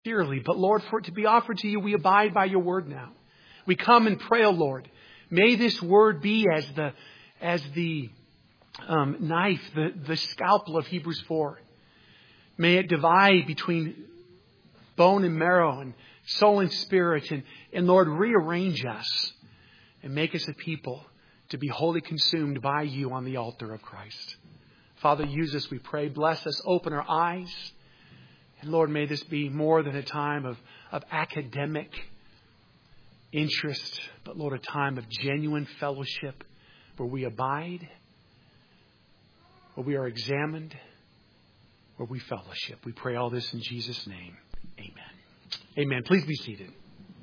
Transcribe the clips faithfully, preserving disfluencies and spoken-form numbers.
dearly. But Lord, for it to be offered to you, we abide by your word now. We come and pray, O Lord. May this word be as the as the um, knife, the, the scalpel of Hebrews four. May it divide between bone and marrow and soul and spirit. And, and Lord, rearrange us and make us a people to be wholly consumed by you on the altar of Christ. Father, use us, we pray. Bless us. Open our eyes. And Lord, may this be more than a time of, of academic interest, but Lord, a time of genuine fellowship where we abide, where we are examined, where we fellowship. We pray all this in Jesus' name. Amen. Amen. Please be seated.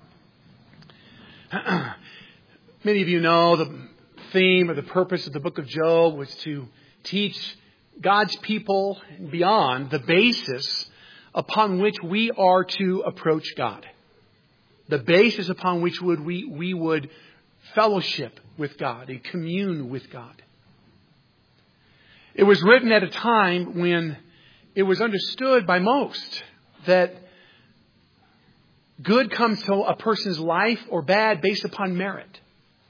Many of you know the theme or the purpose of the book of Job was to teach God's people and beyond the basis upon which we are to approach God. The basis upon which would we, we would fellowship with God and commune with God. It was written at a time when it was understood by most that good comes to a person's life or bad based upon merit.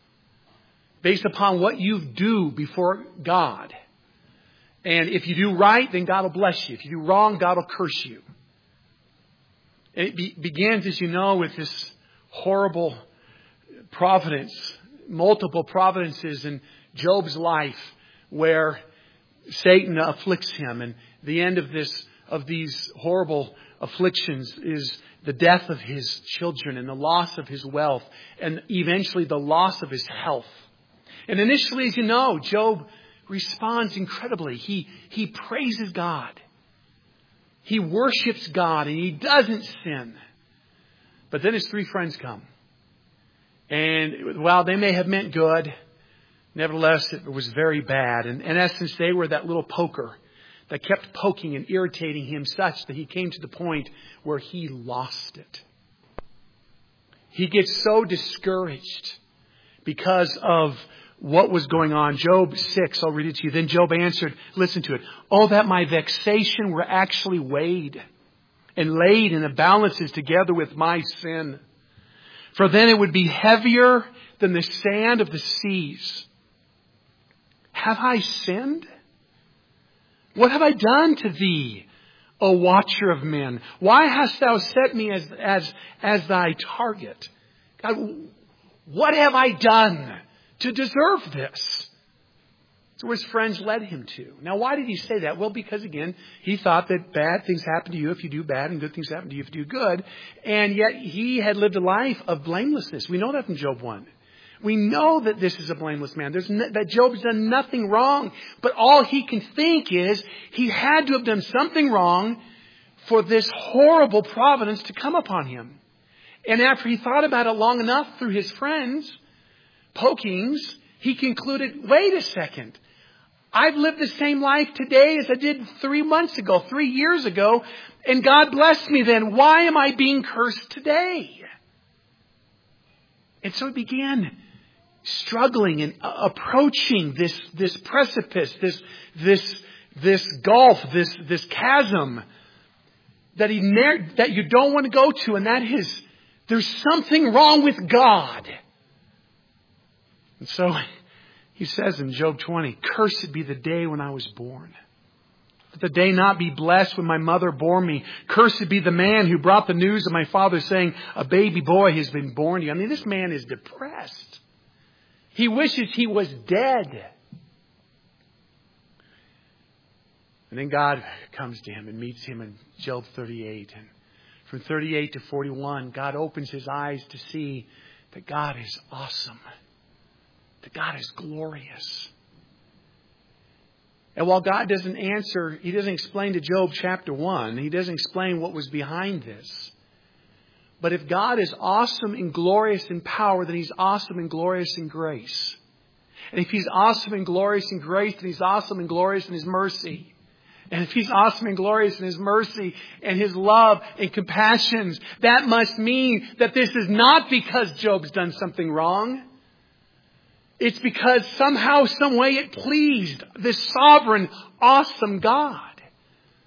Based upon what you do before God. And if you do right, then God will bless you. If you do wrong, God will curse you. And it be, begins, as you know, with this horrible providence, multiple providences in Job's life where Satan afflicts him. And the end of this, of these horrible afflictions is the death of his children and the loss of his wealth and eventually the loss of his health. And initially, as you know, Job responds incredibly. He, he praises God. He worships God and he doesn't sin. But then his three friends come. And while they may have meant good, nevertheless, it was very bad. And in essence, they were that little poker that kept poking and irritating him such that he came to the point where he lost it. He gets so discouraged because of what was going on. Job six, I'll read it to you. Then Job answered, listen to it. Oh, that my vexation were actually weighed and laid in the balances together with my sin. For then it would be heavier than the sand of the seas. Have I sinned? What have I done to thee, O watcher of men? Why hast thou set me as, as, as thy target? God, what have I done to deserve this? So his friends led him to. Now, why did he say that? Well, because again, he thought that bad things happen to you if you do bad and good things happen to you if you do good. And yet he had lived a life of blamelessness. We know that from Job one. We know that this is a blameless man. There's no, that Job's done nothing wrong. But all he can think is he had to have done something wrong for this horrible providence to come upon him. And after he thought about it long enough through his friends' pokings, he concluded, wait a second. I've lived the same life today as I did three months ago, three years ago, and God blessed me then. Why am I being cursed today? And so he began struggling and approaching this, this precipice, this, this, this gulf, this, this chasm that he ne- that you don't want to go to, and that is there's something wrong with God. And so he says in Job twenty, cursed be the day when I was born. Let the day not be blessed when my mother bore me. Cursed be the man who brought the news of my father saying, a baby boy has been born to you. I mean, this man is depressed. He wishes he was dead. And then God comes to him and meets him in Job thirty-eight. And from thirty-eight to forty-one, God opens his eyes to see that God is awesome. That God is glorious. And while God doesn't answer, He doesn't explain to Job chapter one. He doesn't explain what was behind this. But if God is awesome and glorious in power, then He's awesome and glorious in grace. And if He's awesome and glorious in grace, then He's awesome and glorious in His mercy. And if He's awesome and glorious in His mercy and His love and compassions, that must mean that this is not because Job's done something wrong. It's because somehow, some way it pleased this sovereign, awesome God.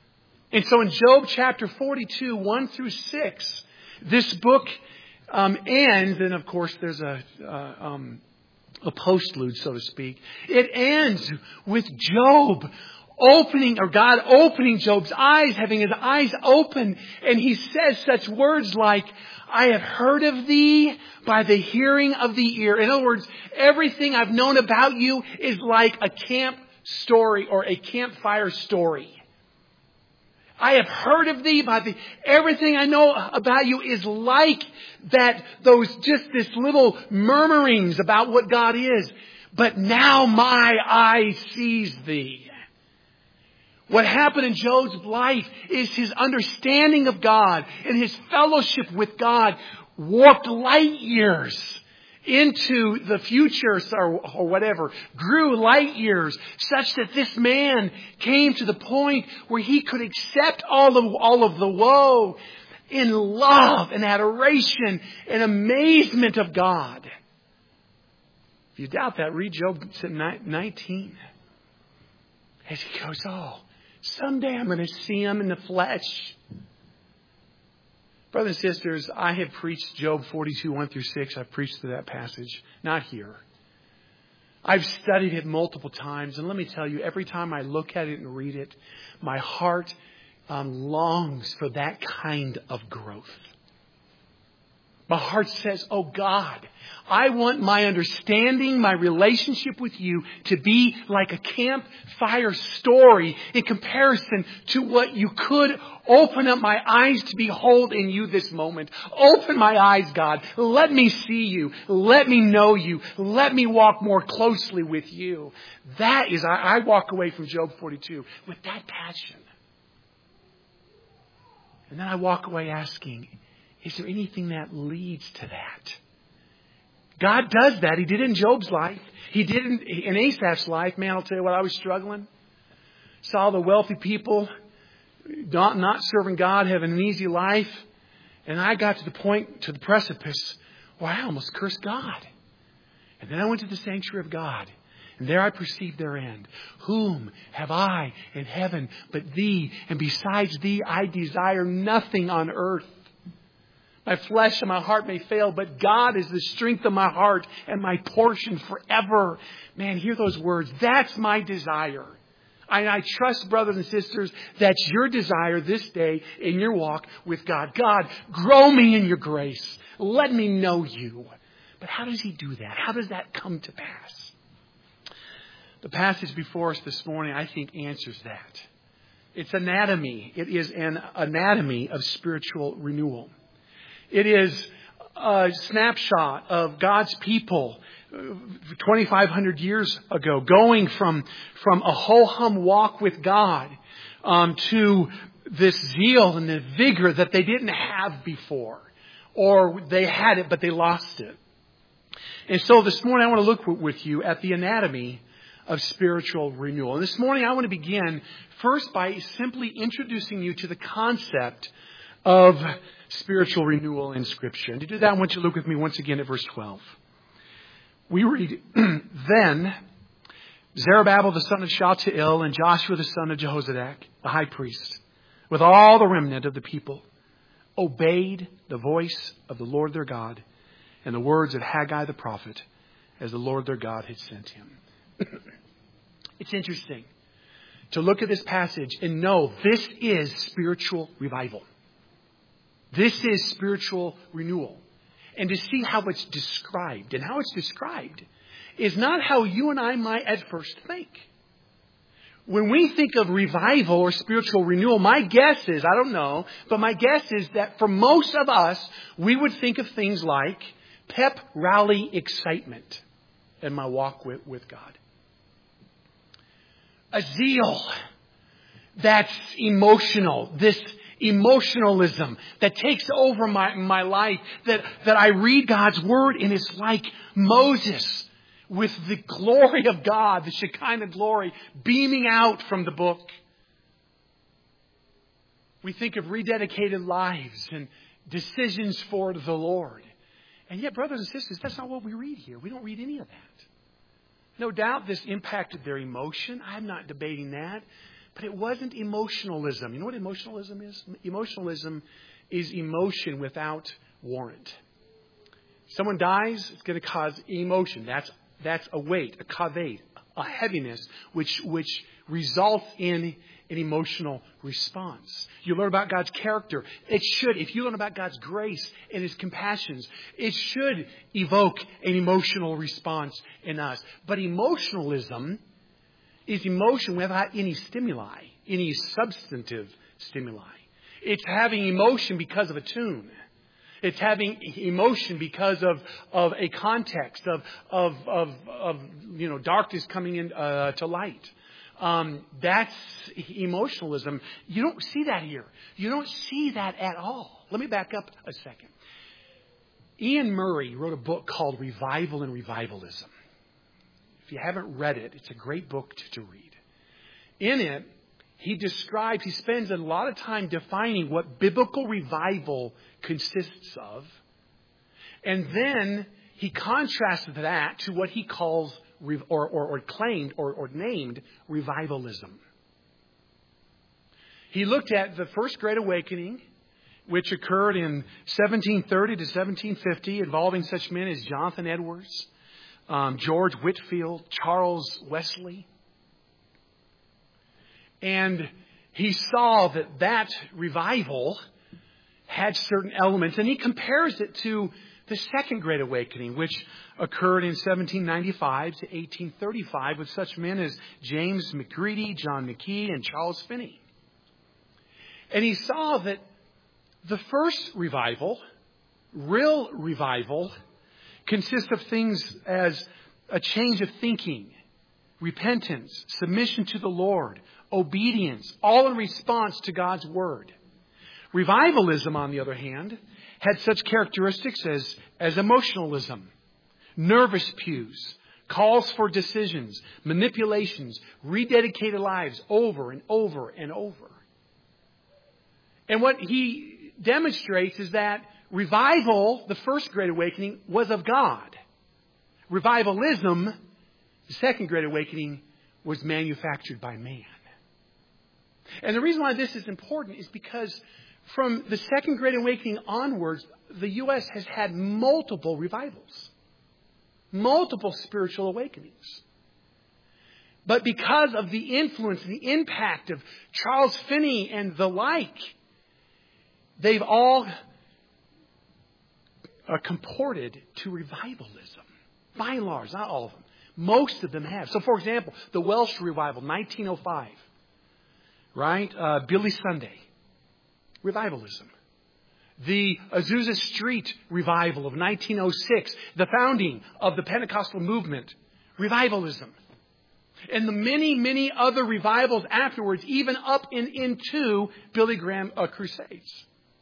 And so in Job chapter forty-two, one through six, this book um, ends, and of course there's a, uh, um, a postlude, so to speak. It ends with Job opening, or God opening Job's eyes, having his eyes open, and he says such words like, I have heard of thee by the hearing of the ear. In other words, everything I've known about you is like a camp story or a campfire story. I have heard of thee by the, everything I know about you is like that, those, just this little murmurings about what God is. But now my eye sees thee. What happened in Job's life is his understanding of God and his fellowship with God warped light years into the future or, or whatever, grew light years such that this man came to the point where he could accept all of, all of the woe in love and adoration and amazement of God. If you doubt that, read Job nineteen. As he goes, oh, someday I'm going to see him in the flesh. Brothers and sisters, I have preached Job forty-two, one through six. I've preached through that passage. Not here. I've studied it multiple times. And let me tell you, every time I look at it and read it, my heart um, longs for that kind of growth. My heart says, oh God, I want my understanding, my relationship with you to be like a campfire story in comparison to what you could open up my eyes to behold in you this moment. Open my eyes, God. Let me see you. Let me know you. Let me walk more closely with you. That is, I, I walk away from Job forty-two with that passion. And then I walk away asking, is there anything that leads to that? God does that. He did it in Job's life. He did it in Asaph's life. Man, I'll tell you what, I was struggling. Saw the wealthy people not, not serving God, having an easy life. And I got to the point, to the precipice, where I almost cursed God. And then I went to the sanctuary of God. And there I perceived their end. Whom have I in heaven but thee? And besides thee, I desire nothing on earth. My flesh and my heart may fail, but God is the strength of my heart and my portion forever. Man, hear those words. That's my desire. I, I trust, brothers and sisters, that's your desire this day in your walk with God. God, grow me in your grace. Let me know you. But how does He do that? How does that come to pass? The passage before us this morning, I think, answers that. It's anatomy. It is an anatomy of spiritual renewal. It is a snapshot of God's people twenty-five hundred years ago, going from, from a ho-hum walk with God um, to this zeal and the vigor that they didn't have before. Or they had it, but they lost it. And so this morning I want to look with you at the anatomy of spiritual renewal. And this morning I want to begin first by simply introducing you to the concept of spiritual renewal in Scripture. And to do that, I want you to look with me once again at verse twelve. We read, Then Zerubbabel the son of Shealtiel and Joshua the son of Jehozadak, the high priest, with all the remnant of the people, obeyed the voice of the Lord their God and the words of Haggai the prophet, as the Lord their God had sent him. It's interesting to look at this passage and know this is spiritual revival. This is spiritual renewal. And to see how it's described. And how it's described is not how you and I might at first think. When we think of revival or spiritual renewal, my guess is, I don't know, but my guess is that for most of us, we would think of things like pep, rally, excitement in my walk with, with God. A zeal that's emotional, this emotionalism that takes over my, my life, that, that I read God's Word and it's like Moses with the glory of God, the Shekinah glory, beaming out from the book. We think of rededicated lives and decisions for the Lord. And yet, brothers and sisters, that's not what we read here. We don't read any of that. No doubt this impacted their emotion. I'm not debating that. But it wasn't emotionalism. You know what emotionalism is? Emotionalism is emotion without warrant. Someone dies, it's going to cause emotion. That's that's a weight, a kaved, a heaviness, which which results in an emotional response. You learn about God's character. It should, if you learn about God's grace and His compassions, it should evoke an emotional response in us. But emotionalism is emotion without any stimuli, any substantive stimuli. It's having emotion because of a tune. It's having emotion because of, of a context, of, of, of, of, you know, darkness coming in uh, to light. Um, that's emotionalism. You don't see that here. You don't see that at all. Let me back up a second. Ian Murray wrote a book called Revival and Revivalism. If you haven't read it, it's a great book to, to read. In it, he describes, he spends a lot of time defining what biblical revival consists of. And then he contrasts that to what he calls or, or, or claimed or, or named revivalism. He looked at the First Great Awakening, which occurred in seventeen thirty to seventeen fifty, involving such men as Jonathan Edwards, um, George Whitefield, Charles Wesley. And he saw that that revival had certain elements, and he compares it to the Second Great Awakening, which occurred in seventeen ninety-five to eighteen thirty-five with such men as James McCready, John McKee, and Charles Finney. And he saw that the first revival, real revival, consists of things as a change of thinking, repentance, submission to the Lord, obedience, all in response to God's Word. Revivalism, on the other hand, had such characteristics as, as emotionalism, nervous pews, calls for decisions, manipulations, rededicated lives over and over and over. And what he demonstrates is that revival, the First Great Awakening, was of God. Revivalism, the Second Great Awakening, was manufactured by man. And the reason why this is important is because from the Second Great Awakening onwards, the U S has had multiple revivals, multiple spiritual awakenings. But because of the influence and the impact of Charles Finney and the like, they've all uh, comported to revivalism. By and large, not all of them. Most of them have. So, for example, the Welsh revival, nineteen oh five, right? Uh, Billy Sunday. Revivalism. The Azusa Street revival of nineteen oh six, the founding of the Pentecostal movement, revivalism. And the many, many other revivals afterwards, even up and into Billy Graham uh, crusades.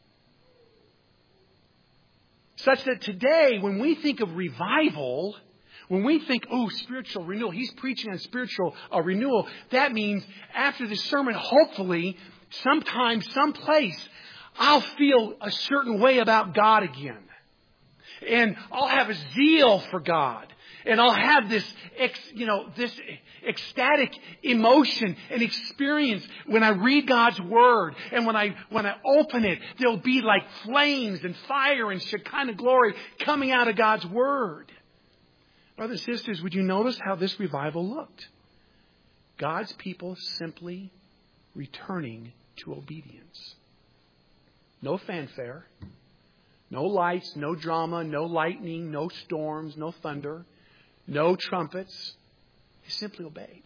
Such that today, when we think of revival, when we think, oh, spiritual renewal, he's preaching on spiritual uh, renewal, that means after the sermon, hopefully, sometime, someplace, I'll feel a certain way about God again. And I'll have a zeal for God. And I'll have this, ex, you know, this ecstatic emotion and experience when I read God's Word. And when I, when I open it, there'll be like flames and fire and Shekinah glory coming out of God's Word. Brothers and sisters, would you notice how this revival looked? God's people simply returning to obedience. No fanfare, no lights, no drama, no lightning, no storms, no thunder, no trumpets. They simply obeyed.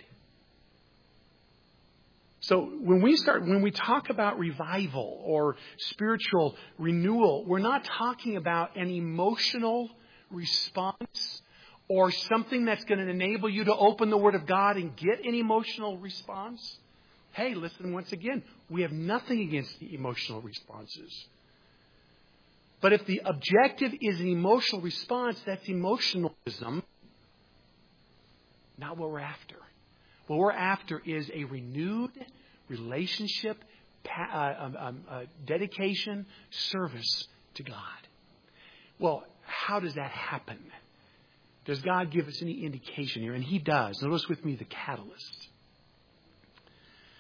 So when we start, when we talk about revival or spiritual renewal, we're not talking about an emotional response or something that's going to enable you to open the Word of God and get an emotional response. Hey, listen, once again, we have nothing against the emotional responses. But if the objective is an emotional response, that's emotionalism, not what we're after. What we're after is a renewed relationship, uh, um, um, uh, dedication, service to God. Well, how does that happen? Does God give us any indication here? And He does. Notice with me the catalyst.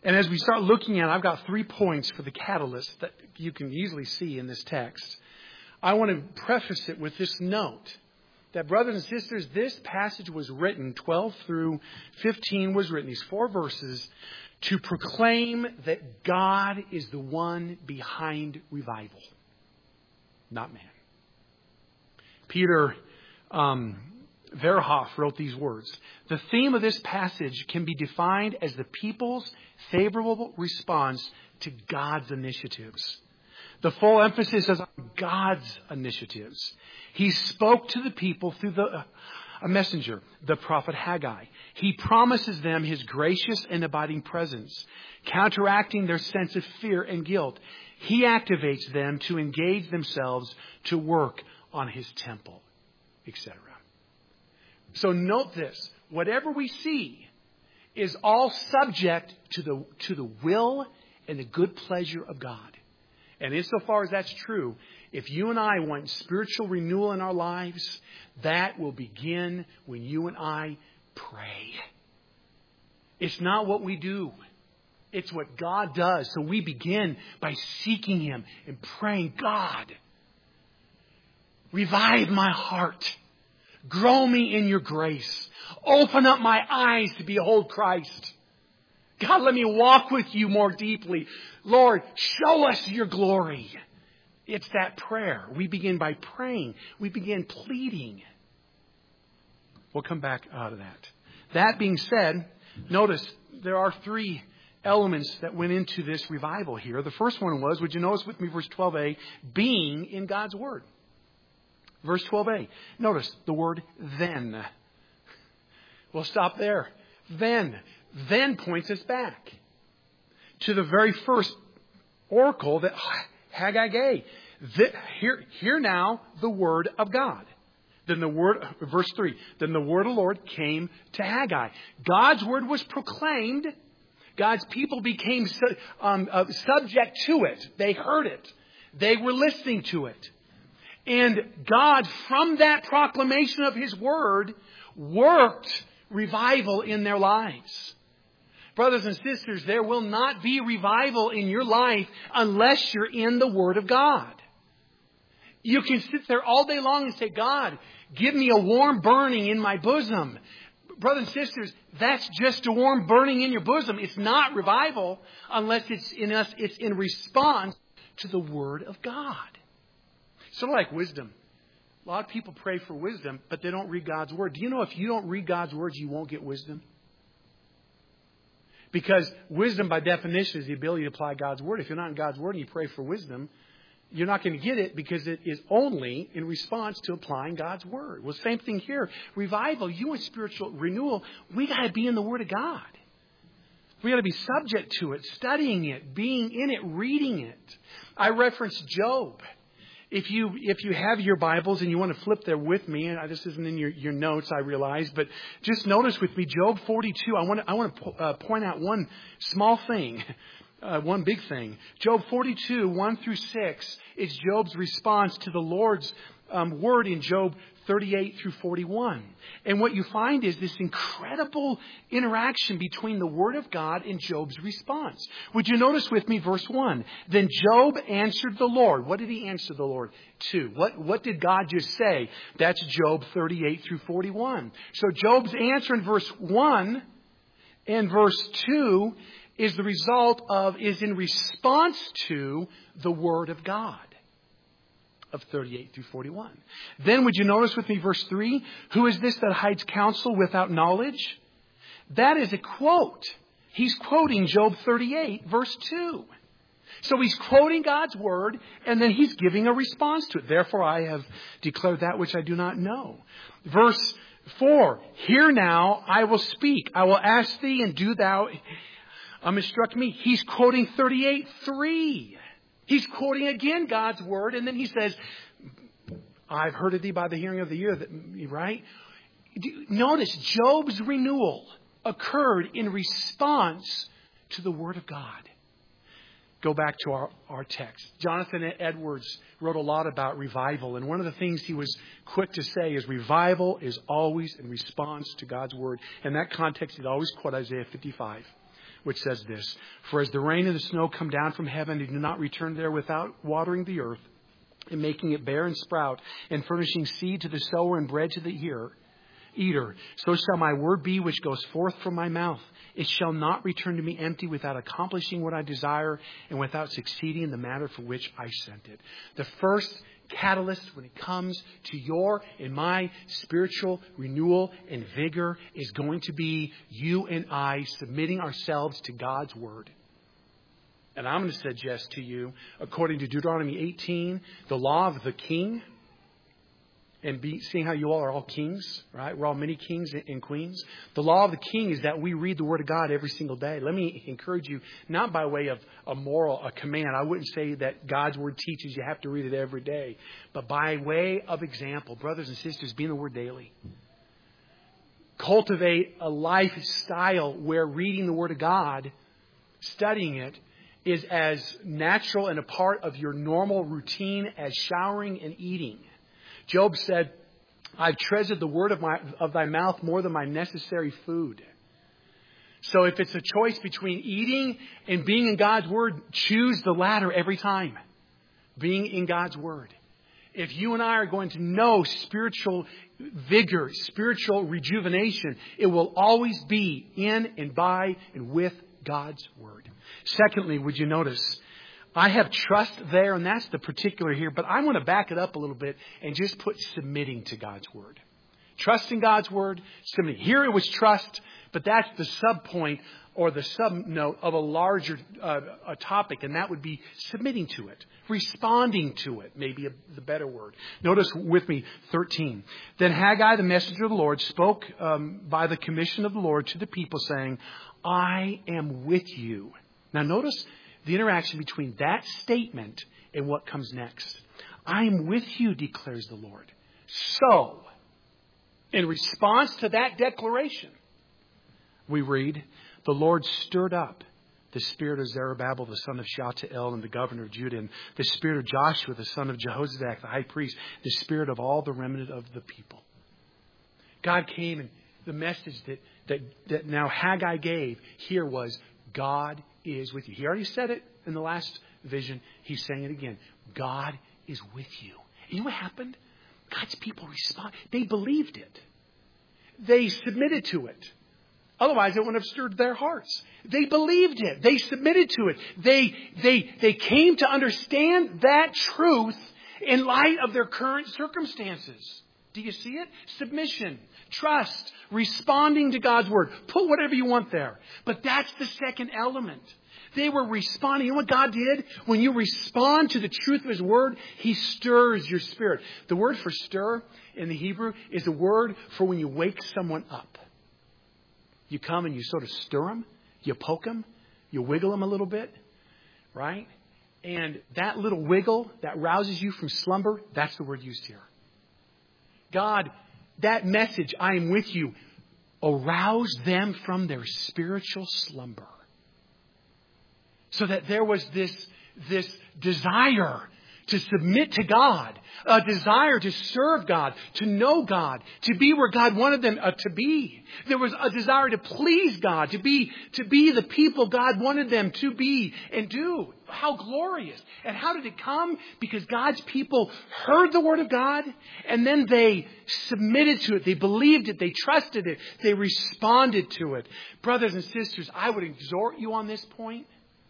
And as we start looking at it, I've got three points for the catalyst that you can easily see in this text. I want to preface it with this note that, brothers and sisters, this passage was written, twelve through fifteen was written, these four verses, to proclaim that God is the one behind revival, not man. Peter um, Verhoff wrote these words. The theme of this passage can be defined as the people's favorable response to God's initiatives. The full emphasis is on God's initiatives. He spoke to the people through the, uh, a messenger, the prophet Haggai. He promises them His gracious and abiding presence, counteracting their sense of fear and guilt. He activates them to engage themselves to work on His temple, et cetera. So note this. Whatever we see is all subject to the, to the will and the good pleasure of God. And insofar as that's true, if you and I want spiritual renewal in our lives, that will begin when you and I pray. It's not what we do. It's what God does. So we begin by seeking Him and praying, God, revive my heart. Grow me in your grace. Open up my eyes to behold Christ. God, let me walk with you more deeply. Lord, show us your glory. It's that prayer. We begin by praying. We begin pleading. We'll come back out of that. That being said, notice there are three elements that went into this revival here. The first one was, would you notice with me verse twelve a, being in God's Word. Verse twelve a. Notice the word then. We'll stop there. Then. Then points us back to the very first oracle that Haggai gave. Hear, hear now the word of God. Then the word, verse three, then the word of the Lord came to Haggai. God's word was proclaimed. God's people became um, uh, subject to it. They heard it. They were listening to it. And God, from that proclamation of His word, worked revival in their lives. Brothers and sisters, there will not be revival in your life unless you're in the Word of God. You can sit there all day long and say, God, give me a warm burning in my bosom. Brothers and sisters, that's just a warm burning in your bosom. It's not revival unless it's in us, it's in response to the Word of God. Sort of like wisdom. A lot of people pray for wisdom, but they don't read God's Word. Do you know if you don't read God's Word, you won't get wisdom? Because wisdom, by definition, is the ability to apply God's Word. If you're not in God's Word and you pray for wisdom, you're not going to get it because it is only in response to applying God's Word. Well, same thing here. Revival, you want spiritual renewal, we got to be in the Word of God. We got to be subject to it, studying it, being in it, reading it. I referenced Job. If you if you have your Bibles and you want to flip there with me, and this isn't in your, your notes, I realize, but just notice with me Job forty-two. I want to I want to uh, point out one small thing, uh, one big thing. Job forty-two, one through six is Job's response to the Lord's um, word in Job thirty-eight through forty-one. And what you find is this incredible interaction between the Word of God and Job's response. Would you notice with me verse one? Then Job answered the Lord. What did he answer the Lord to? What, what did God just say? That's Job thirty-eight through forty-one. So Job's answer in verse one and verse two is the result of, is in response to the Word of God. Of thirty-eight through forty-one. Then would you notice with me verse three? Who is this that hides counsel without knowledge? That is a quote. He's quoting Job thirty-eight verse two. So he's quoting God's word and then he's giving a response to it. Therefore I have declared that which I do not know. Verse four. Hear now, I will speak. I will ask thee and do thou um, instruct me. He's quoting thirty-eight three. He's quoting again God's word, and then he says, I've heard of thee by the hearing of the ear, right? Notice Job's renewal occurred in response to the word of God. Go back to our, our text. Jonathan Edwards wrote a lot about revival, and one of the things he was quick to say is revival is always in response to God's word. In that context, he'd always quote Isaiah fifty-five. which says this, "For as the rain and the snow come down from heaven and do not return there without watering the earth and making it bear and sprout and furnishing seed to the sower and bread to the ear, eater, so shall my word be which goes forth from my mouth. It shall not return to me empty without accomplishing what I desire and without succeeding in the matter for which I sent it." The first catalyst when it comes to your and my spiritual renewal and vigor is going to be you and I submitting ourselves to God's word. And I'm going to suggest to you, according to Deuteronomy eighteen, the law of the king, and be, seeing how you all are all kings, right? We're all many kings and queens. The law of the king is that we read the Word of God every single day. Let me encourage you, not by way of a moral, a command. I wouldn't say that God's Word teaches you have to read it every day. But by way of example, brothers and sisters, be in the Word daily. Cultivate a lifestyle where reading the Word of God, studying it, is as natural and a part of your normal routine as showering and eating. Job said, "I've treasured the word of my of thy mouth more than my necessary food." So if it's a choice between eating and being in God's word, choose the latter every time. Being in God's word. If you and I are going to know spiritual vigor, spiritual rejuvenation, it will always be in and by and with God's word. Secondly, would you notice, I have trust there, and that's the particular here, but I want to back it up a little bit and just put submitting to God's word. Trusting God's word, submitting. Here it was trust, but that's the sub point or the sub note of a larger uh, a topic, and that would be submitting to it, responding to it, maybe a, the better word. Notice with me thirteen. "Then Haggai, the messenger of the Lord, spoke um, by the commission of the Lord to the people, saying, I am with you." Now notice the interaction between that statement and what comes next. "I am with you, declares the Lord." So, in response to that declaration, we read, "The Lord stirred up the spirit of Zerubbabel, the son of Shealtiel, and the governor of Judah, and the spirit of Joshua, the son of Jehozadak, the high priest, the spirit of all the remnant of the people." God came, and the message that, that, that now Haggai gave here was, God is with you. He already said it in the last vision. He's saying it again. God is with you. And you know what happened? God's people responded. They believed it. They submitted to it. Otherwise, it wouldn't have stirred their hearts. They believed it. They submitted to it. They, they, they came to understand that truth in light of their current circumstances. Do you see it? Submission, trust, responding to God's word. Put whatever you want there. But that's the second element. They were responding. You know what God did? When you respond to the truth of His word, He stirs your spirit. The word for stir in the Hebrew is the word for when you wake someone up. You come and you sort of stir them. You poke them. You wiggle them a little bit. Right? And that little wiggle that rouses you from slumber, that's the word used here. God, that message, I am with you, aroused them from their spiritual slumber. So that there was this, this desire to submit to God, a desire to serve God, to know God, to be where God wanted them uh, to be. There was a desire to please God, to be, to be the people God wanted them to be and do. How glorious. And how did it come? Because God's people heard the word of God and then they submitted to it. They believed it. They trusted it. They responded to it. Brothers and sisters, I would exhort you on this point.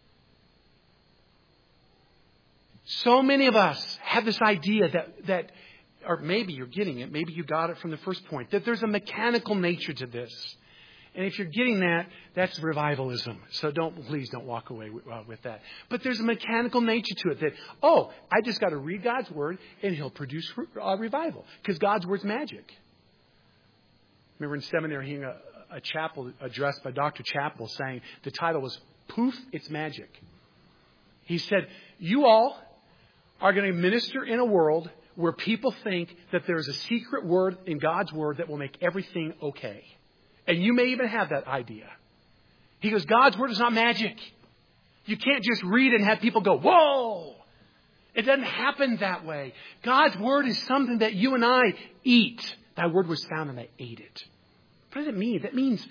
So many of us have this idea that, that, or maybe you're getting it, maybe you got it from the first point, that there's a mechanical nature to this. And if you're getting that, that's revivalism. So don't, please don't walk away with, uh, with that. But there's a mechanical nature to it that, oh, I just got to read God's word and He'll produce uh, revival. Because God's word's magic. I remember in seminary hearing a, a chapel addressed by Doctor Chappell saying, the title was, Poof, It's Magic. He said, you all are going to minister in a world where people think that there's a secret word in God's word that will make everything okay. And you may even have that idea. He goes, God's word is not magic. You can't just read it and have people go, whoa! It doesn't happen that way. God's word is something that you and I eat. That word was found and I ate it. What does it mean? That means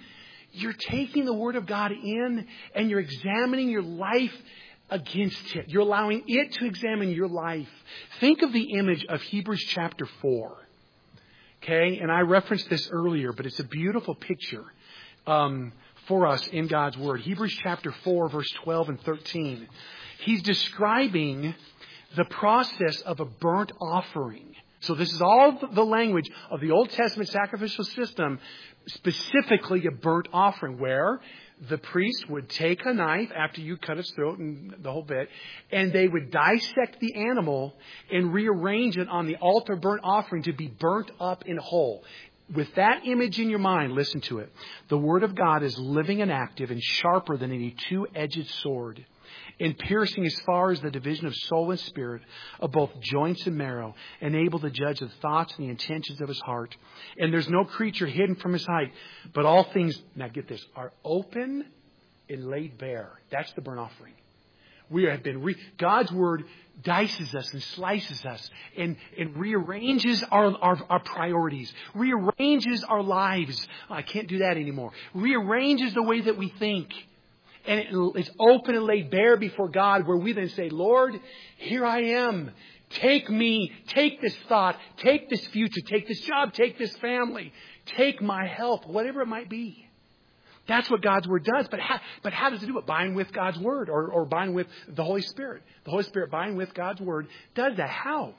you're taking the Word of God in and you're examining your life against it. You're allowing it to examine your life. Think of the image of Hebrews chapter four. Okay, and I referenced this earlier, but it's a beautiful picture um, for us in God's Word. Hebrews chapter four, verse twelve and thirteen. He's describing the process of a burnt offering. So this is all the language of the Old Testament sacrificial system, specifically a burnt offering, where the priest would take a knife after you cut its throat and the whole bit, and they would dissect the animal and rearrange it on the altar burnt offering to be burnt up in whole. With that image in your mind, listen to it. The Word of God is living and active and sharper than any two-edged sword, and piercing as far as the division of soul and spirit, of both joints and marrow, and able to judge the thoughts and the intentions of his heart. And there's no creature hidden from his sight, but all things, now get this, are open and laid bare. That's the burnt offering. We have been, re- God's Word dices us and slices us and, and rearranges our, our, our priorities, rearranges our lives. Oh, I can't do that anymore. Rearranges the way that we think. And it's open and laid bare before God, where we then say, Lord, here I am. Take me. Take this thought. Take this future. Take this job. Take this family. Take my help, whatever it might be. That's what God's Word does. But how, but how does it do it? Bind with God's Word or, or bind with the Holy Spirit. The Holy Spirit bind with God's Word does that. How?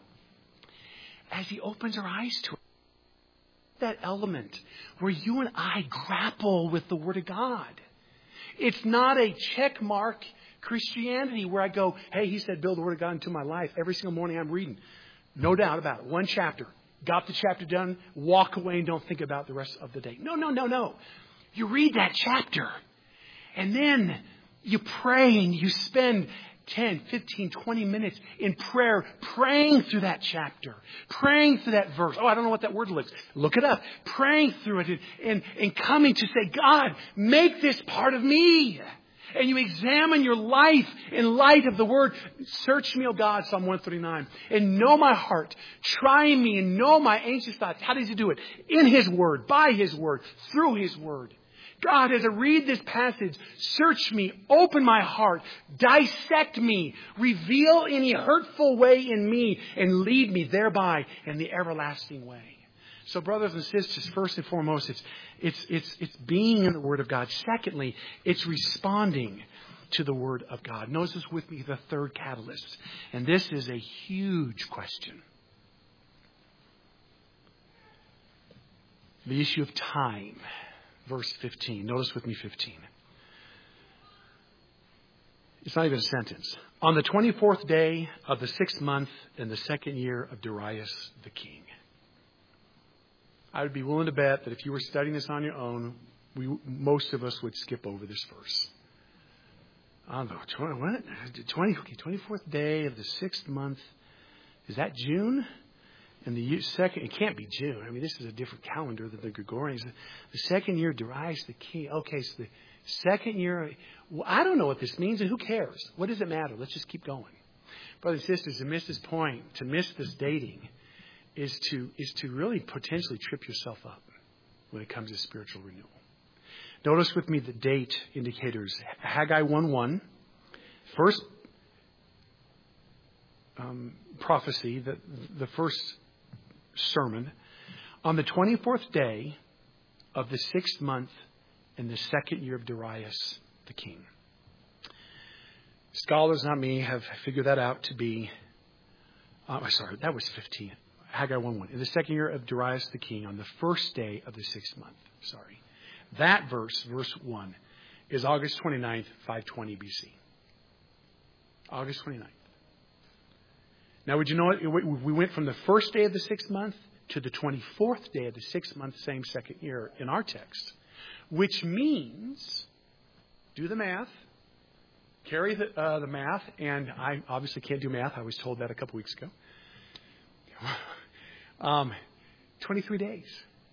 As He opens our eyes to it. That element where you and I grapple with the Word of God. It's not a check mark Christianity where I go, hey, He said, build the Word of God into my life. Every single morning I'm reading. No doubt about it. One chapter. Got the chapter done. Walk away and don't think about the rest of the day. No, no, no, no. You read that chapter. And then you pray and you spend ten, fifteen, twenty minutes in prayer, praying through that chapter, praying through that verse. Oh, I don't know what that word looks. Look it up. Praying through it and, and, and coming to say, God, make this part of me. And you examine your life in light of the Word. Search me, O God, Psalm one thirty-nine, and know my heart. Try me and know my anxious thoughts. How does He do it? In His Word, by His Word, through His Word. God, as I read this passage, search me, open my heart, dissect me, reveal any hurtful way in me, and lead me thereby in the everlasting way. So, brothers and sisters, first and foremost, it's it's it's it's being in the Word of God. Secondly, it's responding to the Word of God. Notice with me the third catalyst, and this is a huge question: the issue of time. Verse fifteen. Notice with me fifteen. It's not even a sentence. On the twenty-fourth day of the sixth month in the second year of Darius the king. I would be willing to bet that if you were studying this on your own, we, most of us would skip over this verse. On the twenty, what? twenty, okay, twenty-fourth day of the sixth month. Is that June? And the second, it can't be June. I mean, this is a different calendar than the Gregorian. The second year Darius the king. Okay, so the second year, well, I don't know what this means, and who cares? What does it matter? Let's just keep going. Brothers and sisters, to miss this point, to miss this dating, is to is to really potentially trip yourself up when it comes to spiritual renewal. Notice with me the date indicators. Haggai one one, first um, prophecy, the, the first sermon, on the twenty-fourth day of the sixth month in the second year of Darius the king. Scholars, not me, have figured that out to be, uh, sorry, that was fifteen. Haggai one one. In the second year of Darius the king, on the first day of the sixth month. Sorry. That verse, verse one, is August twenty-ninth, five twenty B C. August twenty-ninth. Now, would you know it? We went from the first day of the sixth month to the twenty-fourth day of the sixth month, same second year in our text. Which means, do the math, carry the, uh, the math, and I obviously can't do math. I was told that a couple weeks ago. Um, twenty-three days.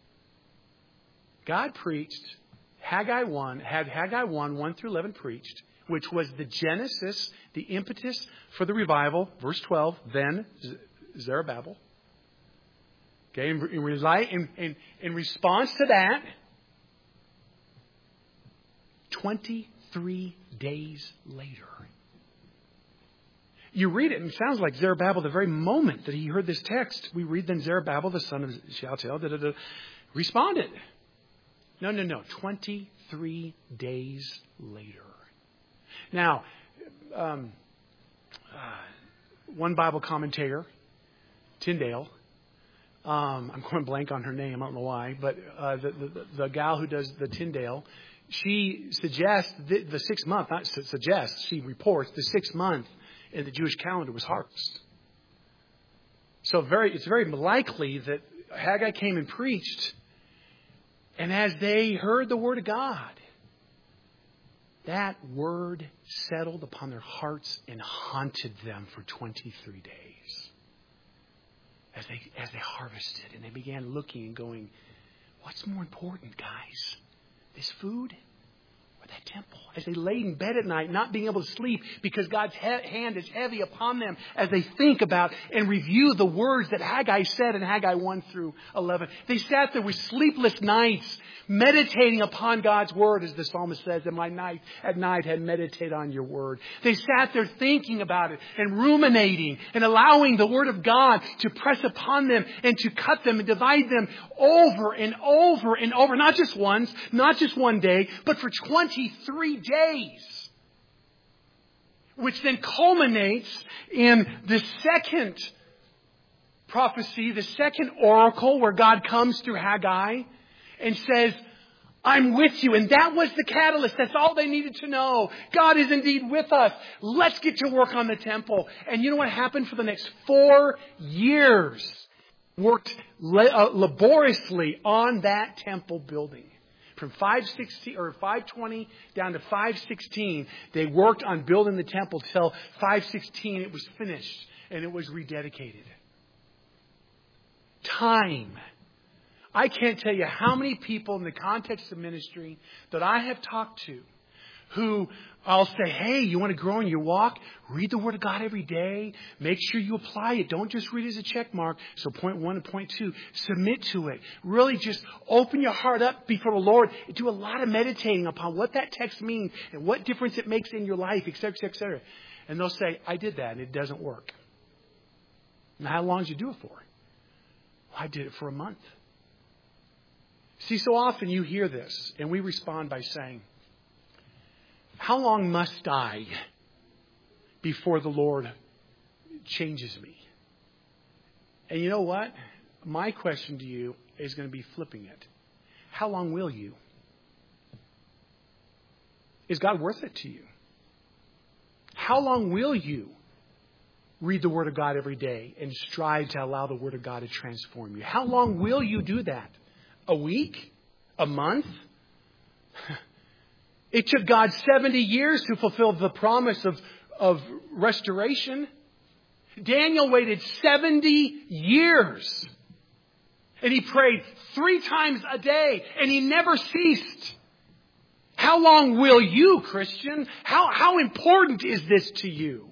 God preached Haggai one, had Haggai one, one through eleven preached, which was the genesis, the impetus for the revival. Verse twelve, then Zerubbabel. Okay, in, in, in, in response to that, twenty-three days later. You read it and it sounds like Zerubbabel, the very moment that he heard this text, we read then Zerubbabel, the son of Shealtiel, da, da, da, responded. No, no, no. twenty-three days later. Now, um, uh, one Bible commentator, Tyndale, um, I'm going blank on her name, I don't know why, but uh, the, the, the gal who does the Tyndale, she suggests the, the sixth month, not suggests, she reports the sixth month in the Jewish calendar was harvest. So very, it's very likely that Haggai came and preached, and as they heard the word of God, that word settled upon their hearts and haunted them for twenty-three days. As they, as they harvested, and they began looking and going, what's more important, guys? This food or that temple? As they laid in bed at night, not being able to sleep because God's he- hand is heavy upon them as they think about and review the words that Haggai said in Haggai one through eleven. They sat there with sleepless nights, meditating upon God's word, as the psalmist says, and my night at night had meditated on your word. They sat there thinking about it and ruminating and allowing the word of God to press upon them and to cut them and divide them over and over and over. Not just once, not just one day, but for twenty-three days. Which then culminates in the second prophecy, the second oracle where God comes through Haggai and says, I'm with you. And that was the catalyst. That's all they needed to know. God is indeed with us. Let's get to work on the temple. And you know what happened for the next four years? Worked laboriously on that temple building. From five sixty or five twenty down to five sixteen, they worked on building the temple till five sixteen it was finished and it was rededicated. Time. I can't tell you how many people in the context of ministry that I have talked to who I'll say, hey, you want to grow in your walk? Read the Word of God every day. Make sure you apply it. Don't just read it as a check mark. So point one and point two, submit to it. Really just open your heart up before the Lord. Do a lot of meditating upon what that text means and what difference it makes in your life, et cetera, et cetera. And they'll say, I did that and it doesn't work. Now, how long did you do it for? Well, I did it for a month. See, so often you hear this and we respond by saying, how long must I before the Lord changes me? And you know what? My question to you is going to be flipping it. How long will you? Is God worth it to you? How long will you read the Word of God every day and strive to allow the Word of God to transform you? How long will you do that? A week? A month? It took God seventy years to fulfill the promise of, of restoration. Daniel waited seventy years. And he prayed three times a day. And he never ceased. How long will you, Christian? How, how important is this to you?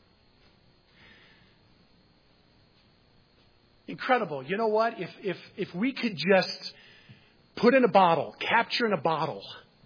Incredible. You know what? If, if, if we could just put in a bottle, capture in a bottle,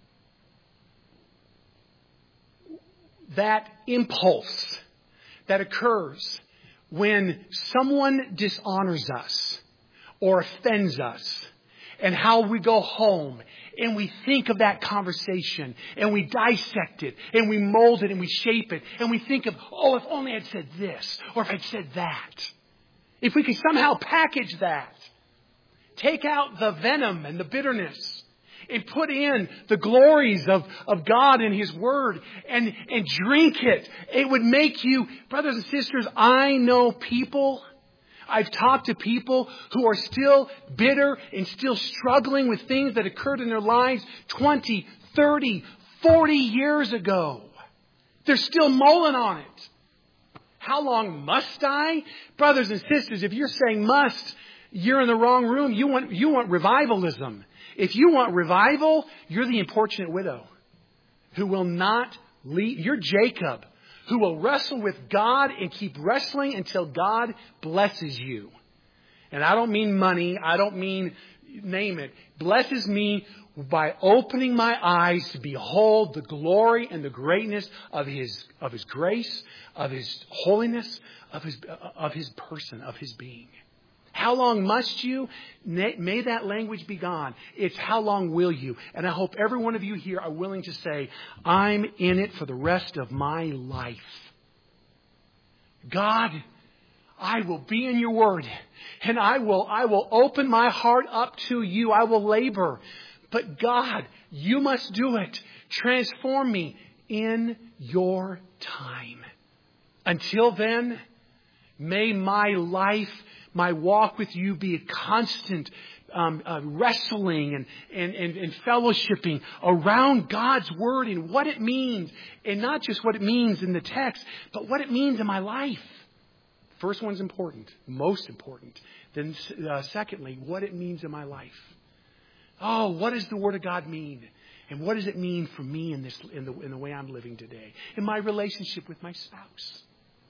that impulse that occurs when someone dishonors us or offends us, and how we go home and we think of that conversation and we dissect it and we mold it and we shape it and we think of, oh, if only I'd said this or if I'd said that. If we could somehow package that, take out the venom and the bitterness, and put in the glories of, of God and His Word and, and drink it. It would make you, brothers and sisters, I know people, I've talked to people who are still bitter and still struggling with things that occurred in their lives twenty, thirty, forty years ago. They're still mulling on it. How long must I? Brothers and sisters, if you're saying must, you're in the wrong room. You want, you want revivalism. If you want revival, you're the importunate widow who will not leave. You're Jacob who will wrestle with God and keep wrestling until God blesses you. And I don't mean money. I don't mean, name it, blesses me by opening my eyes to behold the glory and the greatness of His of His grace, of His holiness, of His of His person, of His being. How long must you? May that language be gone. It's how long will you? And I hope every one of you here are willing to say, I'm in it for the rest of my life. God, I will be in your word, and I will, I will open my heart up to you. I will labor. But God, you must do it. Transform me in your time. Until then, may my life, my walk with you be a constant um, uh, wrestling and, and, and, and fellowshipping around God's word and what it means. And not just what it means in the text, but what it means in my life. First one's important, most important. Then uh, secondly, what it means in my life. Oh, what does the Word of God mean? And what does it mean for me in this in the, in the way I'm living today? In my relationship with my spouse.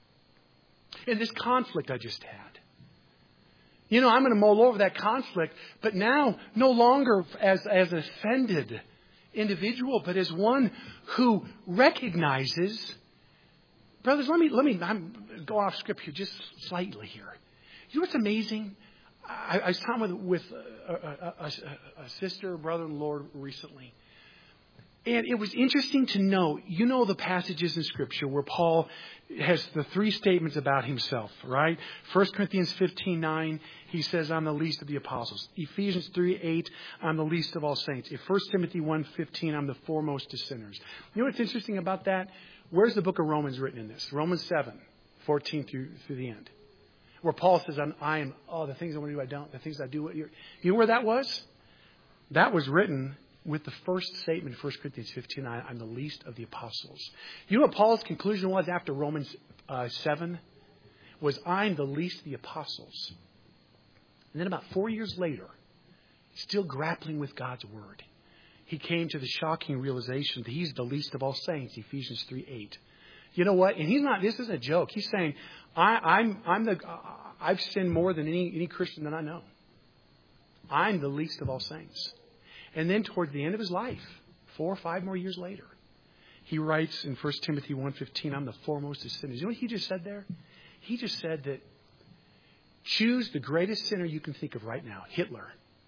In this conflict I just had. You know, I'm going to mull over that conflict, but now no longer as, as an offended individual, but as one who recognizes. Brothers, let me let me I'm, go off script here just slightly here. You know what's amazing? I, I was talking with, with a, a, a, a sister, a brother in the Lord recently. And it was interesting to know, you know the passages in Scripture where Paul has the three statements about himself, right? First Corinthians fifteen nine, he says, I'm the least of the apostles. Ephesians three eight, I'm the least of all saints. In First Timothy one fifteen, I'm the foremost of sinners. You know what's interesting about that? Where's the book of Romans written in this? Romans seven, fourteen through, through the end. Where Paul says, I'm, I am, oh, the things I want to do, I don't. The things I do, you know where that was? That was written with the first statement in First Corinthians fifteen nine, I'm the least of the apostles. You know what Paul's conclusion was after Romans uh, seven? Was I'm the least of the apostles. And then about four years later, still grappling with God's word, he came to the shocking realization that he's the least of all saints, Ephesians three eight. You know what? And he's not, this isn't a joke. He's saying, I, I'm, I'm the, I've sinned more than any, any Christian that I know. I'm the least of all saints. And then toward the end of his life, four or five more years later, he writes in First Timothy one fifteen, I'm the foremost of sinners. You know what he just said there? He just said that choose the greatest sinner you can think of right now. Hitler.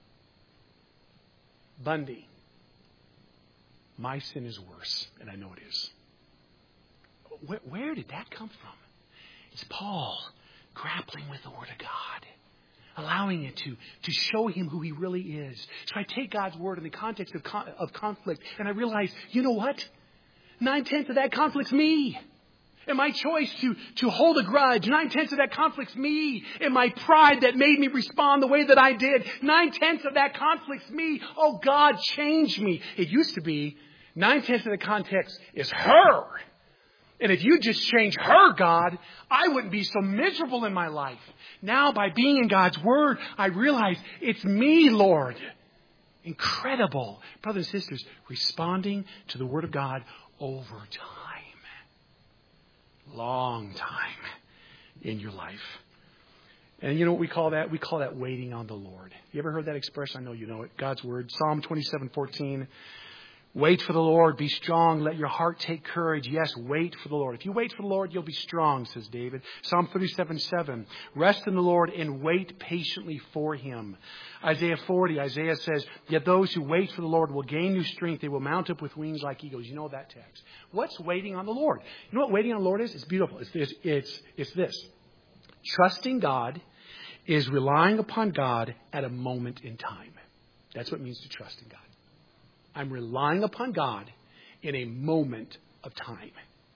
Bundy. My sin is worse, and I know it is. Where, where did that come from? It's Paul grappling with the Word of God. Allowing it to, to show him who he really is. So I take God's word in the context of, con- of conflict, and I realize, you know what? Nine-tenths of that conflict's me. And my choice to, to hold a grudge, nine-tenths of that conflict's me. And my pride that made me respond the way that I did, nine-tenths of that conflict's me. Oh, God, change me. It used to be nine-tenths of the context is her. And if you just change her, God, I wouldn't be so miserable in my life. Now, by being in God's Word, I realize it's me, Lord. Incredible. Brothers and sisters, responding to the Word of God over time. Long time in your life. And you know what we call that? We call that waiting on the Lord. You ever heard that expression? I know you know it. God's Word. Psalm twenty-seven fourteen. Wait for the Lord, be strong, let your heart take courage. Yes, wait for the Lord. If you wait for the Lord, you'll be strong, says David. Psalm thirty-seven seven, rest in the Lord and wait patiently for Him. Isaiah forty, Isaiah says, yet those who wait for the Lord will gain new strength. They will mount up with wings like eagles. You know that text. What's waiting on the Lord? You know what waiting on the Lord is? It's beautiful. It's this. It's, it's this. Trusting God is relying upon God at a moment in time. That's what it means to trust in God. I'm relying upon God in a moment of time.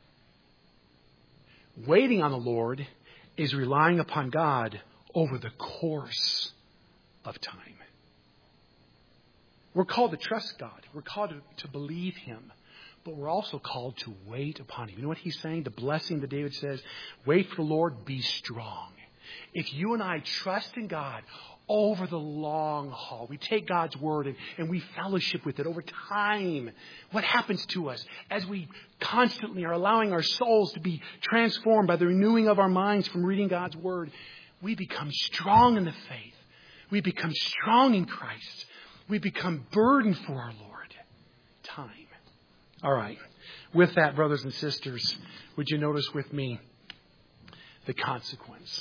Waiting on the Lord is relying upon God over the course of time. We're called to trust God. We're called to, to believe Him. But we're also called to wait upon Him. You know what He's saying? The blessing that David says, wait for the Lord, be strong. If you and I trust in God over the long haul, we take God's word and, and we fellowship with it over time. What happens to us as we constantly are allowing our souls to be transformed by the renewing of our minds from reading God's word? We become strong in the faith. We become strong in Christ. We become burdened for our Lord. Time. All right. With that, brothers and sisters, would you notice with me the consequence?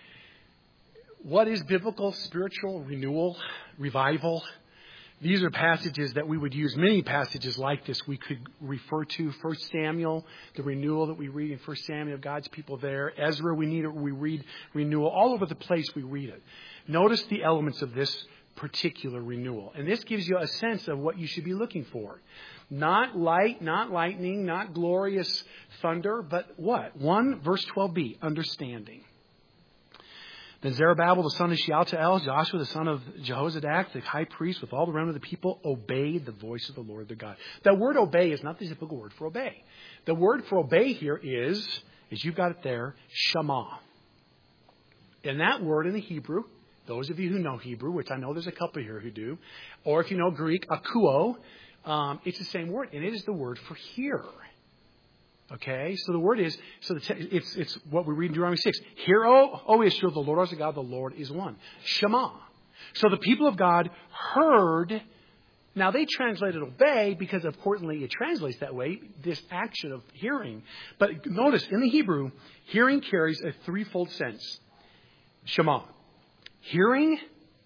What is biblical spiritual renewal, revival? These are passages that we would use. Many passages like this we could refer to. First Samuel, the renewal that we read in First Samuel of God's people there. Ezra, we need it. We read renewal. All over the place we read it. Notice the elements of this particular renewal. And this gives you a sense of what you should be looking for. Not light, not lightning, not glorious thunder, but what? one, verse twelve b, understanding. Then Zerubbabel, the son of Shealtiel, Joshua, the son of Jehozadak, the high priest, with all the remnant of the people, obeyed the voice of the Lord their God. That word obey is not the typical word for obey. The word for obey here is, as you've got it there, shema. And that word in the Hebrew, those of you who know Hebrew, which I know there's a couple here who do, or if you know Greek, akuo, um, it's the same word, and it is the word for hear. Okay, so the word is, so the te- it's it's what we read in Deuteronomy six. Hear, O, O Israel, the Lord our God, the Lord is one. Shema. So the people of God heard. Now they translated obey because, importantly, it translates that way, this action of hearing. But notice, in the Hebrew, hearing carries a threefold sense. Shema. Hearing,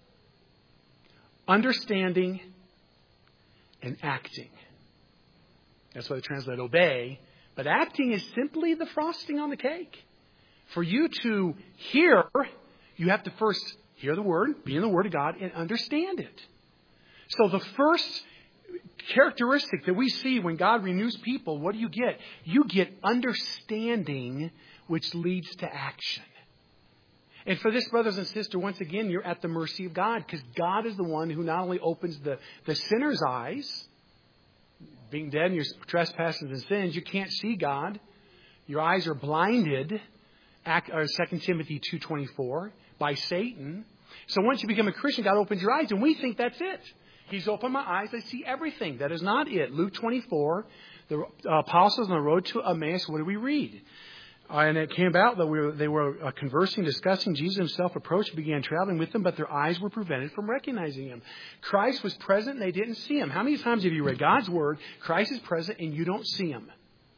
understanding, and acting. That's why they translate obey. But acting is simply the frosting on the cake. For you to hear, you have to first hear the word, be in the word of God, and understand it. So the first characteristic that we see when God renews people, what do you get? You get understanding, which leads to action. And for this, brothers and sisters, once again, you're at the mercy of God, because God is the one who not only opens the, the sinner's eyes. Being dead in your trespasses and sins, you can't see God. Your eyes are blinded, Second Timothy two twenty-four, by Satan. So once you become a Christian, God opens your eyes, and we think that's it. He's opened my eyes, I see everything. That is not it. Luke twenty-four, the apostles on the road to Emmaus, what do we read? Uh, and it came about that we were, they were uh, conversing, discussing. Jesus himself approached and began traveling with them, but their eyes were prevented from recognizing him. Christ was present and they didn't see him. How many times have you read God's word? Christ is present and you don't see him.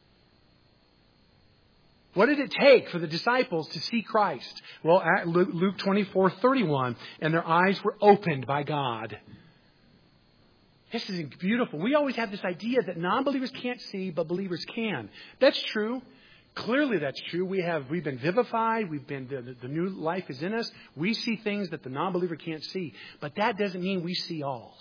What did it take for the disciples to see Christ? Well, at Luke twenty-four thirty-one, and their eyes were opened by God. This is beautiful. We always have this idea that non-believers can't see, but believers can. That's true. Clearly that's true. We have, we've been vivified. We've been, the, the new life is in us. We see things that the non-believer can't see. But that doesn't mean we see all.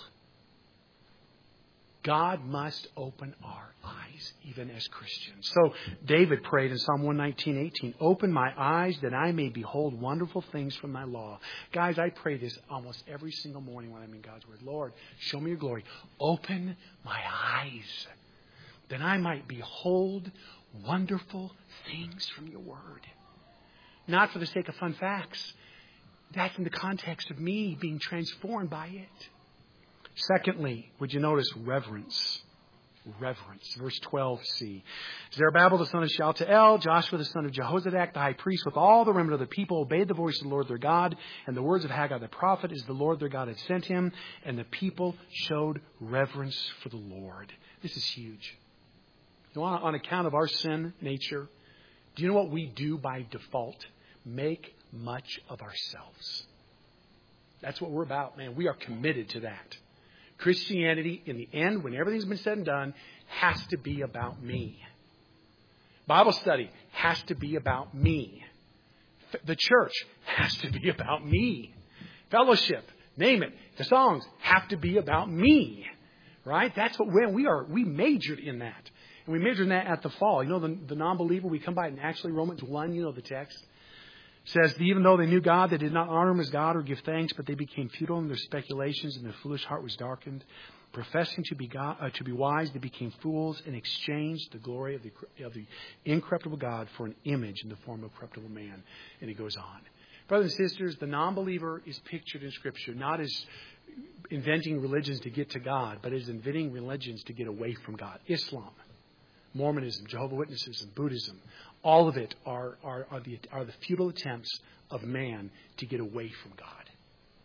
God must open our eyes, even as Christians. So David prayed in Psalm one nineteen, eighteen, open my eyes that I may behold wonderful things from thy law. Guys, I pray this almost every single morning when I'm in God's word. Lord, show me your glory. Open my eyes that I might behold wonderful things from your word. Not for the sake of fun facts. That's in the context of me being transformed by it. Secondly, would you notice reverence? Reverence. Verse twelve c. Zerubbabel the son of Shealtiel, Joshua the son of Jehozadak, the high priest, with all the remnant of the people, obeyed the voice of the Lord their God, and the words of Haggai the prophet, as the Lord their God had sent him, and the people showed reverence for the Lord. This is huge. You know, on account of our sin nature, do you know what we do by default? Make much of ourselves. That's what we're about, man. We are committed to that. Christianity, in the end, when everything's been said and done, has to be about me. Bible study has to be about me. The church has to be about me. Fellowship, name it. The songs have to be about me. Right? That's what we're, we are. We majored in that. And we majored in that at the fall. You know, the, the non-believer, we come by, and actually Romans one, you know the text, says, even though they knew God, they did not honor him as God or give thanks, but they became futile in their speculations, and their foolish heart was darkened. Professing to be God, uh, to be wise, they became fools and exchanged the glory of the, of the incorruptible God for an image in the form of corruptible man. And it goes on. Brothers and sisters, the non-believer is pictured in Scripture not as inventing religions to get to God, but as inventing religions to get away from God. Islam, Mormonism, Jehovah's Witnesses, and Buddhism, all of it are, are, are, the, are the futile attempts of man to get away from God.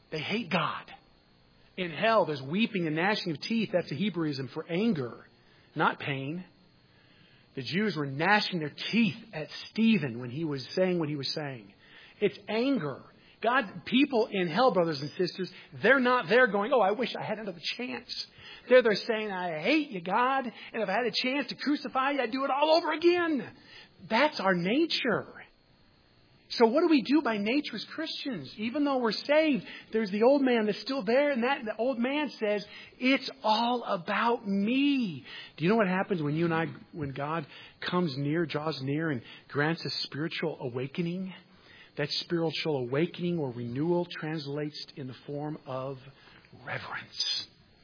They hate God. In hell, there's weeping and gnashing of teeth. That's a Hebraism for anger, not pain. The Jews were gnashing their teeth at Stephen when he was saying what he was saying. It's anger. God, people in hell, brothers and sisters, they're not there going, oh, I wish I had another chance. They're there saying, I hate you, God, and if I had a chance to crucify you, I'd do it all over again. That's our nature. So what do we do by nature as Christians? Even though we're saved, there's the old man that's still there, and that the old man says, it's all about me. Do you know what happens when you and I, when God comes near, draws near, and grants a spiritual awakening? That spiritual awakening or renewal translates in the form of reverence.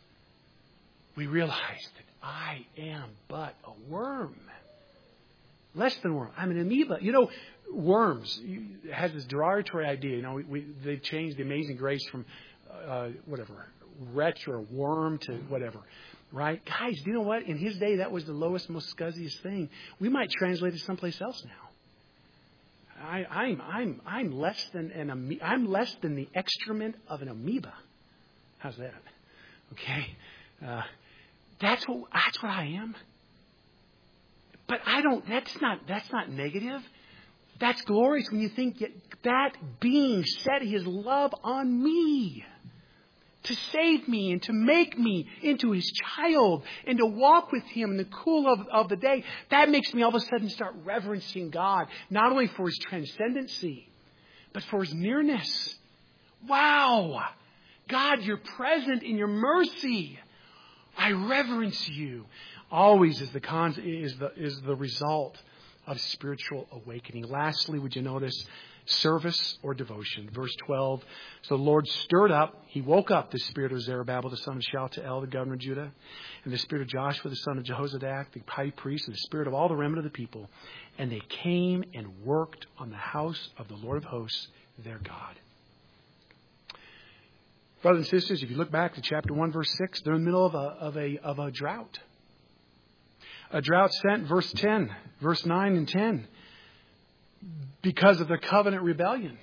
We realize that I am but a worm. Less than a worm. I'm an amoeba. You know, worms has this derogatory idea. You know, we, we, they've changed the Amazing Grace from uh, whatever, wretch or worm to whatever. Right? Guys, do you know what? In his day, that was the lowest, most scuzziest thing. We might translate it someplace else now. I, I'm I'm I'm less than an ame- I'm less than the excrement of an amoeba. How's that? Okay, uh, that's what that's what I am. But I don't. That's not that's not negative. That's glorious when you think that, that being set His love on me to save me and to make me into His child and to walk with Him in the cool of, of the day. That makes me all of a sudden start reverencing God, not only for His transcendency, but for His nearness. Wow! God, you're present in your mercy. I reverence you. Always is the con- is the is the result of spiritual awakening. Lastly, would you notice service or devotion? Verse twelve. So the Lord stirred up, He woke up the spirit of Zerubbabel, the son of Shealtiel, the governor of Judah, and the spirit of Joshua, the son of Jehozadak, the high priest, and the spirit of all the remnant of the people. And they came and worked on the house of the Lord of hosts, their God. Brothers and sisters, if you look back to chapter one, verse six, they're in the middle of a, of a, of a drought. A drought sent, verse ten, verse nine and ten, because of their covenant rebellion.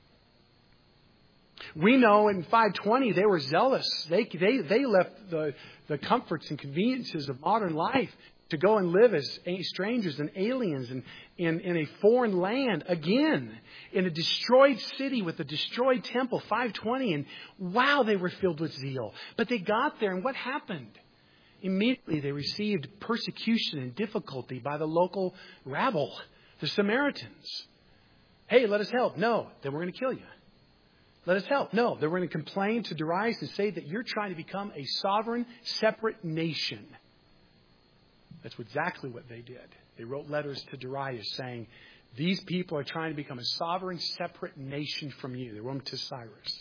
We know in five twenty they were zealous. They they they left the, the comforts and conveniences of modern life to go and live as strangers and aliens in, in, in a foreign land again, in a destroyed city with a destroyed temple, five twenty. And wow, they were filled with zeal. But they got there, and what happened? Immediately they received persecution and difficulty by the local rabble, the Samaritans. Hey, let us help. No, then we're going to kill you. Let us help. No, then we're going to complain to Darius and say that you're trying to become a sovereign, separate nation. That's exactly what they did. They wrote letters to Darius saying, these people are trying to become a sovereign, separate nation from you. They wrote them to Cyrus.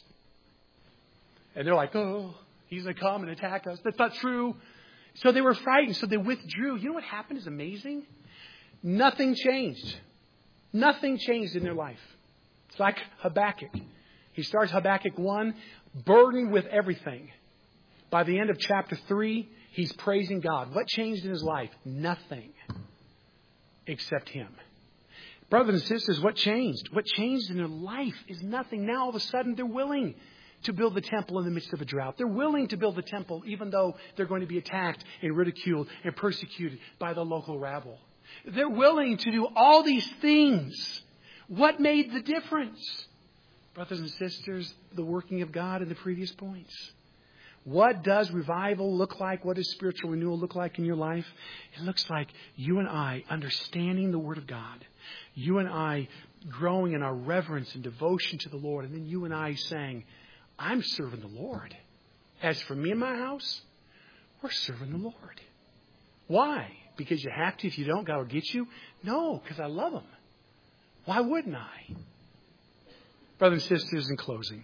And they're like, oh, he's going to come and attack us. That's not true. So they were frightened. So they withdrew. You know what happened is amazing? Nothing changed. Nothing changed in their life. It's like Habakkuk. He starts Habakkuk one, burdened with everything. By the end of chapter three, he's praising God. What changed in his life? Nothing. Except him. Brothers and sisters, what changed? What changed in their life is nothing. Now all of a sudden they're willing to build the temple in the midst of a drought. They're willing to build the temple even though they're going to be attacked and ridiculed and persecuted by the local rabble. They're willing to do all these things. What made the difference? Brothers and sisters, the working of God in the previous points. What does revival look like? What does spiritual renewal look like in your life? It looks like you and I understanding the Word of God. You and I growing in our reverence and devotion to the Lord. And then you and I saying, I'm serving the Lord. As for me and my house, we're serving the Lord. Why? Because you have to. If you don't, God will get you? No, because I love Him. Why wouldn't I? Brothers and sisters, in closing,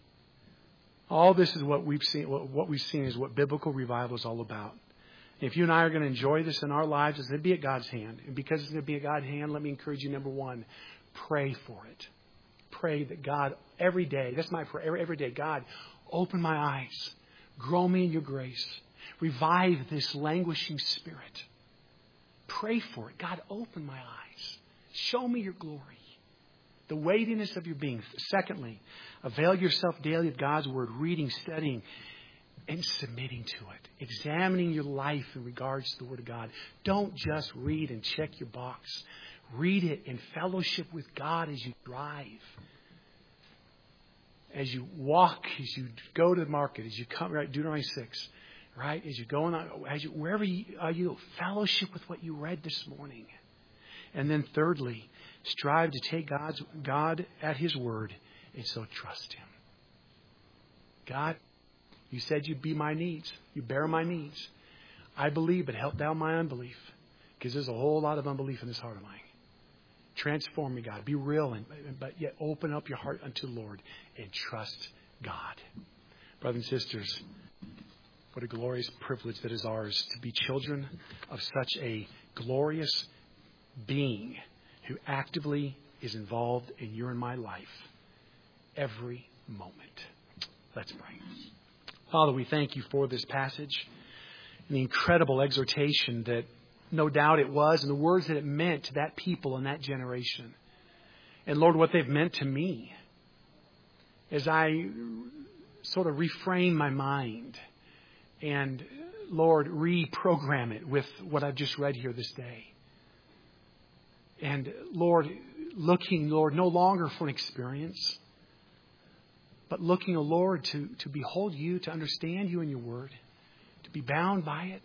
all this is what we've seen. What we've seen is what biblical revival is all about. If you and I are going to enjoy this in our lives, it's going to be at God's hand. And because it's going to be at God's hand, let me encourage you, number one, pray for it. Pray that God, every day, that's my prayer, every, every day, God, open my eyes. Grow me in your grace. Revive this languishing spirit. Pray for it. God, open my eyes. Show me your glory. The weightiness of your being. Secondly, avail yourself daily of God's Word, reading, studying, and submitting to it. Examining your life in regards to the Word of God. Don't just read and check your box. Read it in fellowship with God as you drive. As you walk, as you go to the market, as you come, right, Deuteronomy six, right? As you go on, as you, wherever you, uh, you fellowship with what you read this morning. And then thirdly, strive to take God's God at His word and so trust Him. God, you said you'd be my needs. You bear my needs. I believe, but help thou my unbelief. Because there's a whole lot of unbelief in this heart of mine. Transform me, God. Be real, and, but yet open up your heart unto the Lord and trust God. Brothers and sisters, what a glorious privilege that is ours to be children of such a glorious being who actively is involved in your and my life every moment. Let's pray. Father, we thank you for this passage and the incredible exhortation that no doubt it was, and the words that it meant to that people in that generation. And Lord, what they've meant to me as I sort of reframe my mind and, Lord, reprogram it with what I've just read here this day. And, Lord, looking, Lord, no longer for an experience, but looking, O Lord, to, to behold you, to understand you in your word, to be bound by it,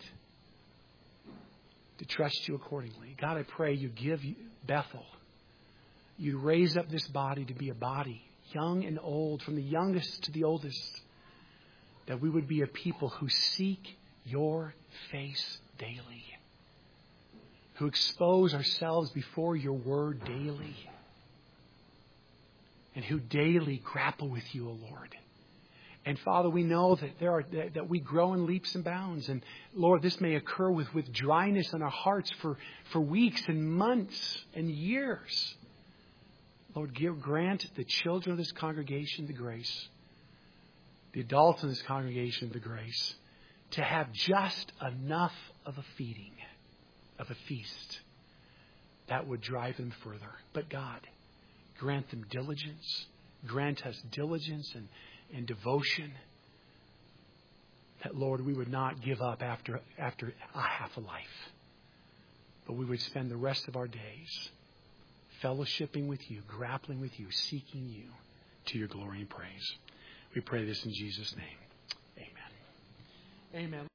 to trust you accordingly. God, I pray you give Bethel, you raise up this body to be a body, young and old, from the youngest to the oldest, that we would be a people who seek your face daily, who expose ourselves before your word daily, and who daily grapple with you, O Lord. And Father, we know that there are that, that we grow in leaps and bounds. And Lord, this may occur with, with dryness in our hearts for, for weeks and months and years. Lord, give, grant the children of this congregation the grace, the adults in this congregation the grace, to have just enough of a feeding, of a feast, that would drive them further. But God, grant them diligence. Grant us diligence and and devotion, that, Lord, we would not give up after after a half a life, but we would spend the rest of our days fellowshipping with you, grappling with you, seeking you to your glory and praise. We pray this in Jesus' name. Amen. Amen.